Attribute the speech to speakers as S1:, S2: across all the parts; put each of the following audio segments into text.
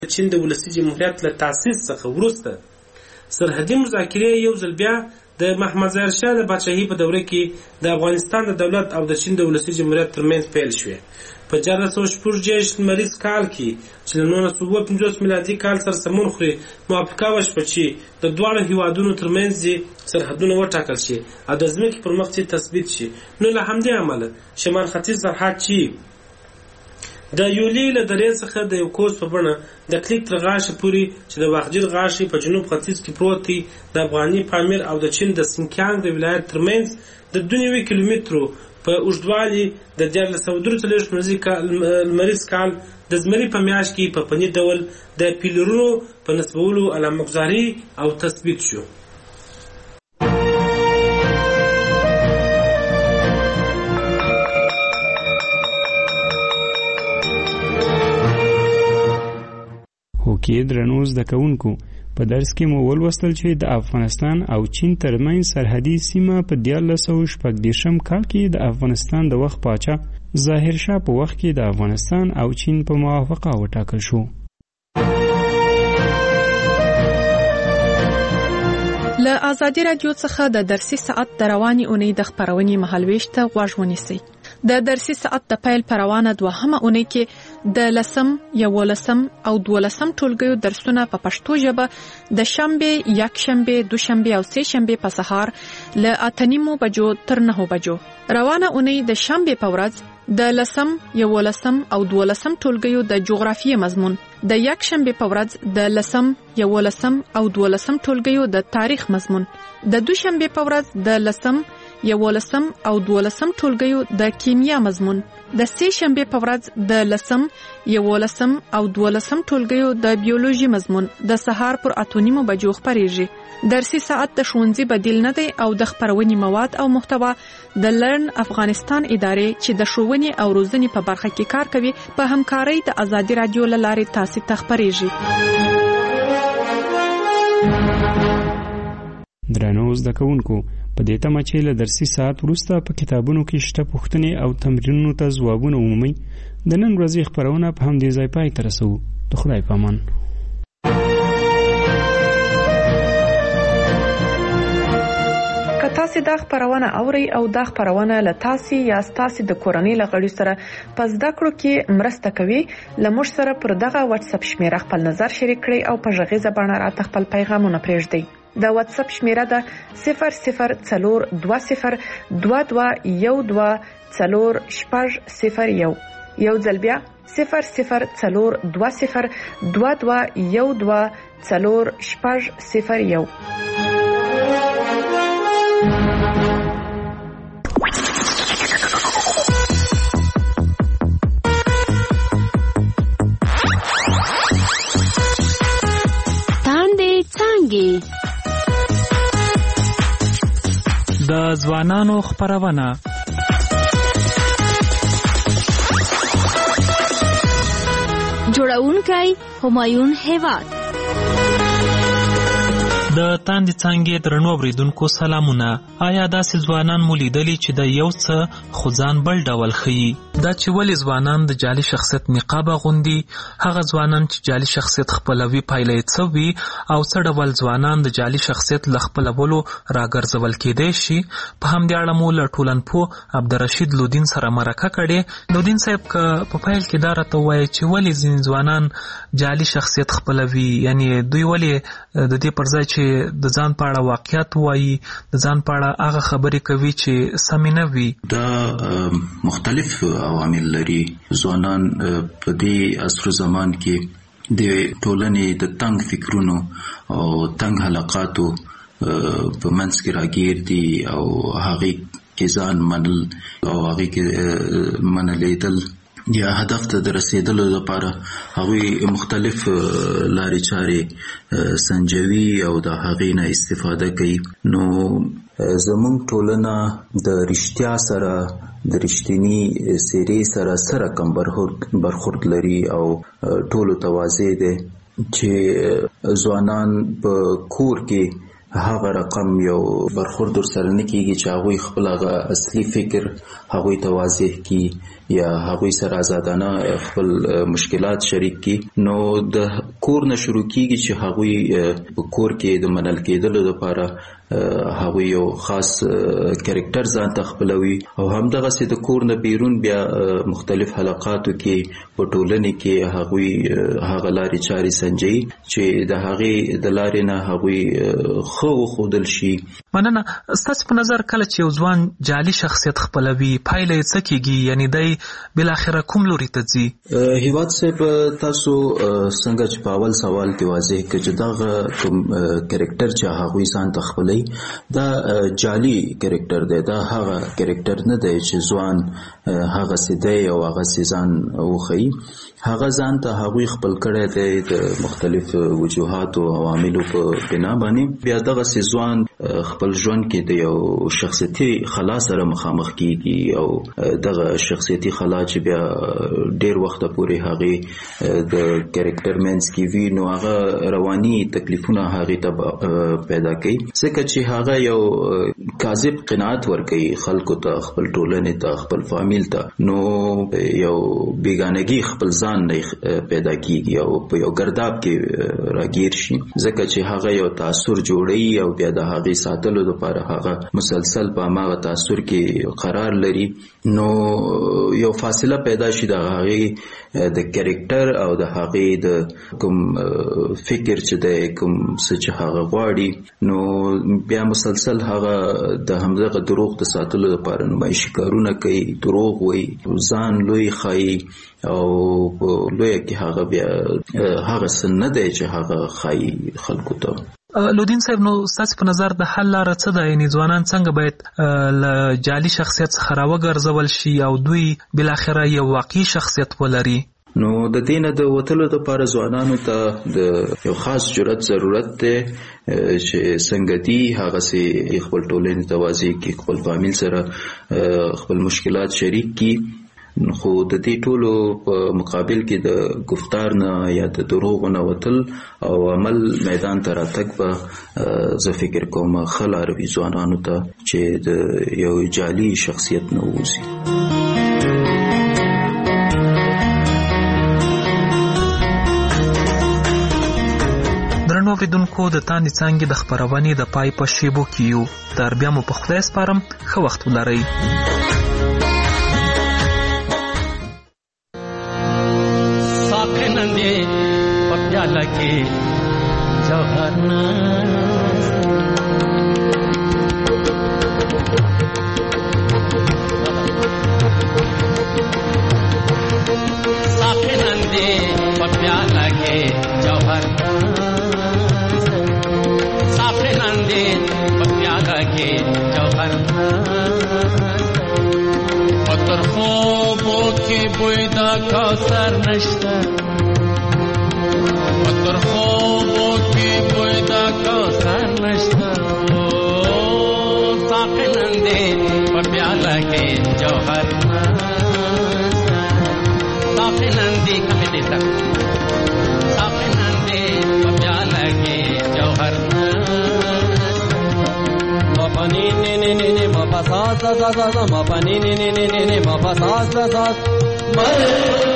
S1: چین د ولسي جمهوریت له تاسیس څخه وروسته سرحدي مذاکرې یو ځل بیا د محمد ظاهر شاه د پاچاهۍ په دوره کې د افغانستان د دولت او د چین د ولسي جمهوریت ترمنځ پیل شوې. په 1446 لمریز کال کې چې له 1950 میلادي کال سره سمون خوري موافقه وشوه چې د دواړو هیوادونو ترمنځ سرحدونه وټاکل شي او د ځمکې پر مخ تثبیت شي. نو له همدې امله شمال ختیځ سرحد چې د یولي له درې څخه د یو کوز په بڼه د کلیک تر غاښه پورې چې د واخجیر غاښې په جنوب ختیځ کې پروت دی د افغاني پامیر او د چین د سینکیانګ د ولایت ترمنځ د 2 کیلومترو په اوږدوالي د 1443 لمریز کال د زمري په میاشت کې په فني ډول د پیلرونو په نصبولو علامتګذاري او تثبیت شو.
S2: هوکې درنو زده کوونکو، په درس کې مو ولوستل چې د افغانستان او چین ترمنځ سرحدي سیمه په 1440 کال کې د افغانستان د وخت پاچا ظاهر شاه په وخت کې د افغانستان او چین په موافقه وټاکل شو.
S3: له آزادي رادیو څخه د درسي ساعت د رواني اونۍ د خپرونې مهالويش ته غوږ ونیسئ. د درسي ساعت د پیل پر روانه 2مه اونۍ کې د 10 11 او 12 ټولګیو درسونه په پښتو ژبه د شنبه، یکشنبه، دوشنبه او سه شنبه په سهار له 8:30 بجو تر 9 بجو. روانه اونۍ د شنبه په ورځ د 10 11 او 12 ټولګیو د جغرافیې مضمون، د یکشنبه په ورځ د 10 11 او 12 ټولګیو د تاریخ مضمون، د دوشنبه په ورځ د 10 11 او 12 ټولګیو د کیمیا مضمون، د سه شنبه په ورځ د 10 11 او 12 ټولګیو د بیولوژي مضمون د سهار پر 8:30 بجو خپریږي. درسي ساعت د ښوونځي بدیل نه دی او د خپرونې مواد او محتوا د لرن افغانستان ادارې چې د ښوونې او روزنې په برخه کې کار کوي په همکارۍ د آزادي رادیو له لارې تاسو ته خپریږي.
S2: درنو زده کوونکو، په دې تمه چې له درسي ساعت وروسته په کتابونو کې شته پوښتنې او تمرینونو ته ځوابونه ومومئ، د نن ورځې خپرونه په همدې ځای پای ته رسوو. د خدای په امان.
S3: که تاسو دا خپرونه اورئ او دا خپرونه له تاسو یا تاسو د کورنۍ له غړي سره په زده کړو کې مرسته کوي، لمر سره پر دغه واتس اپ شمیره خپل نظر شریک کړئ او په غږیزه بڼه راته خپل پیغامونه پرېږدئ. د واتس اپ شمیره ده 004212124001. یو ځل بیا 004212124001.
S4: تاندې څنګه
S5: د ځوانانو خپرونه.
S4: جوړونکی همایون هیواد.
S5: د تاندې څنګه درنو اوریدونکو سلامونه. آیا داسې ځوانان مو لیدلي چې د یو څه خو ځان بل ډول ښیي؟ دا چې ولې ځوانان د جعلي شخصیت نقاب اغوندي، هغه ځوانان چې جعلي شخصیت خپلوي پایله یې څه وي، او څه ډول ځوانان د جعلي شخصیت له خپلولو راګرځول کېدای شي، په همدې اړه مو له ټولنپوه عبدالرشید لودین سره مرکه کړې. لودین صاحب، که په پیل کې دا راته ووایي چې ولې ځینې ځوانان جعلي شخصیت خپلوي، یعنی دوی ولې د دې پر ځای چې د ځان په اړه واقعیت وایي، د ځان په اړه هغه خبرې کوي چې سمې نه وي؟
S6: دا مختلف عوامل لري. ځوانان په دې عصر زمان کې د ټولنې د تنگ فکرونو او تنگ حلقاتو په منځ کې راګیر دي او هغه کې ځان منل او هغه کې منلیدل یا هدف ته رسیدلو لپاره هغوی مختلف لارې چارې سنجوي او د هغې نه استفاده کوي. نو زموږ ټولنه د رښتیا سره د رښتینی څیرې سره کم برخورد لري او ټولو ته واضح دی چې ځوانان په کور کې هغه رقم یو برخورد سره نه کیږي چې هغوی خپل هغه اصلي فکر هغوی ته واضح کی یا هغوی سره آزادانه خپل مشکلات شریک کی. نو د کور نه شروع کیږي چې هغوی په کور کې د منل کېدلو لپاره هغوی یو خاص کریکټر ځان ته خپلوي او همدغسې د کور نه بیرون بیا مختلف حلقاتو کې په ټولنې کې هغوی هغه لارې چارې سنجوي چې د هغې د لارې نه هغوی ښه وښودل شي.
S5: مننه. ستاسو په نظر کله چې یو ځوان جعلي شخصیت خپلوي پایله یې څه کیږي؟ یعنی دی بالاخره کوم لوري ته ځي؟
S6: هیواد صاحب تاسو څنګه چې په اول سوال کې واضح کړه چې دغه کوم کریکټر چې هغوی ځان ته خپلوي دا جعلي کریکټر دی، دا هغه کریکټر نه دی چې ځوان هغه سي دی او هغه سي ځان وښيي. هغه ځان ته هغوی خپل کړی دی د مختلف وجوهاتو او عواملو په بنا باندې. بیا دغسې ځوان خپل ژوند کې د یو شخصیتي خلا سره مخامخ کیږي او دغه شخصیتي خلا چې بیا ډیر وخت پورې هغې د کریکټر منځ کې وي نو هغه رواني تکلیفونه هغې ته پیدا کوي، ځکه چې هغه یو کاذب قناعت ورکوي خلکو ته، خپل ټولنې ته، خپل فامیل ته. نو یو بیګانګي خپل ځان نه پیدا کیږي او په یو ګرداب کې راګیر شي، ځکه چې هغه یو تاثر جوړوي او بیا د هغې ساتلو لپاره هغه مسلسل په هماغه تاثر کې قرار لري. نو یو فاصله پیدا شي د هغې د کریکټر او د هغې د کوم فکر چې دی، کوم څه چې هغه غواړي، نو بیا مسلسل هغه د همدغه دروغ د ساتلو لپاره نمایشي کارونه کوي، دروغ وایي، ځان لوی ښایي او لویه کې هغه بیا هغه څه نه دی چې هغه ښایي خلکو ته.
S5: لودین صاحب، نو ستاسو په نظر د حل لاره څه ده؟ یعنې ځوانان څنګه باید له جعلي شخصیت څخه راوګرځول شي او دوی بالاخره یو واقعي شخصیت ولري؟
S6: نو د دې نه د وتلو دپاره ځوانانو ته د یو خاص جرأت ضرورت دی چې څنګه دي هغسې خپل ټولنې ته واضح کړي، خپل فامیل سره خپل مشکلات شریک کړي. خو د دې ټولو په مقابل کې د گفتار نه یا د دروغو نه وتل او عمل میدان ته راتګ به زه فکر کوم ښه لاره وي ځوانانو ته چې د یو جعلي شخصیت نه ووځي.
S5: درنو اوریدونکو، د تاندې څانګې د خپرونې د پای په شیبو کې یو. تر بیا مو په خدای سپارم، ښه وخت ولرئ.
S7: लगे जवाना साखे नंदे पप्या लगे जवाना, साखे नंदे पप्या लगे जवाना, पत्थर خوبو के बोयदा कौसर नश्ता पत्थर خوبو की बोयदा कौसर नश्ता साखे नंदे पप्या लगे जौहर साखे नंदी कहे देता साखे नंदे पप्या लगे जौहर मपनी ने ने मपा सा सा सा सा मपनी ने ने मपा सा सा सा मरे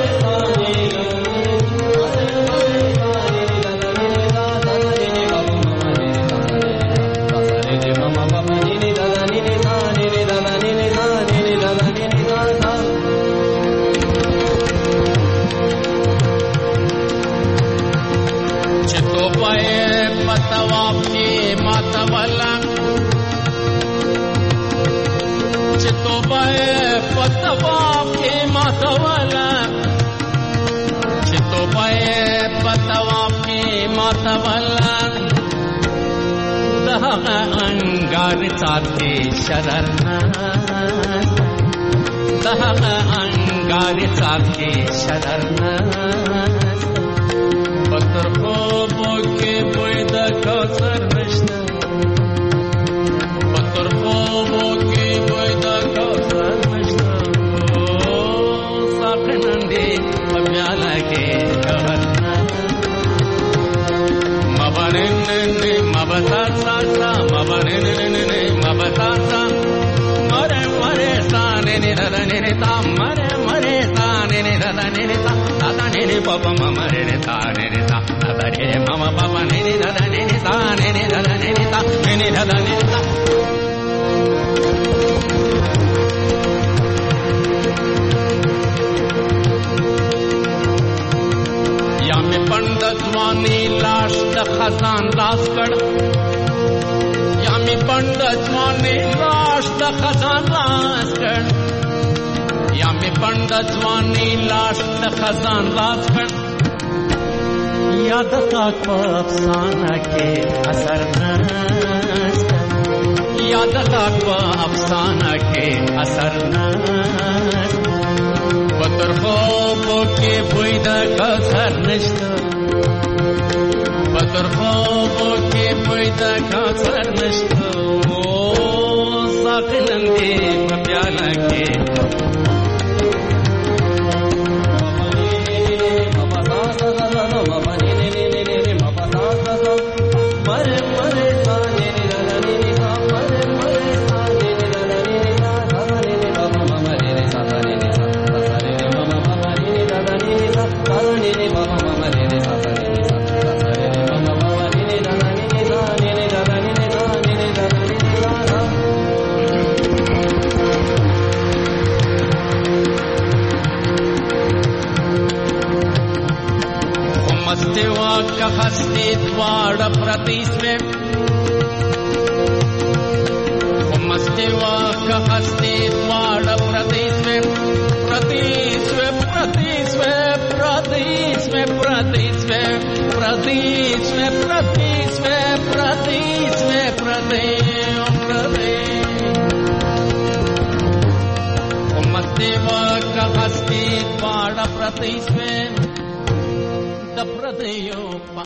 S7: अंगार साथे शररना दहा अंगार साथे शररना पत्थर خوبو के बोयदा कौसर नश्ता पत्थर خوبو के बोयदा कौसर नश्ता साखे नंदे पप्या लगे जौहरना मबरने मबता सा मबरने मबता सा मरे मरे साने ने ता मरे मरे
S8: papa mama re re sa re re sa da re mama papa ne ne da ne ne sa ne ne da ne ne sa ne ne da ne sa या में पंडित वानी लाश द खजान लाश कर या में पंडित वानी लाश द खजान लाश कर या में पंडित वानी लाश द खजान लाश कर याद तक अफसाना के असर न याद तक अफसाना के असर न बतर ख्वाबों के बुइद कसर नश्ता बतर ख्वाबों के बुइद कसर नश्ता ओ साकिलंदे प्याला के का हस्ती द्वार प्रतीस में मस्तिवा का हस्ती द्वार प्रतीस में प्रतीस में प्रतीस में प्रतीस में प्रतीस में प्रतीस में प्रतीस में प्रतीस में प्रतीस मस्तिवा का हस्ती द्वार प्रतीस में प्रदेयो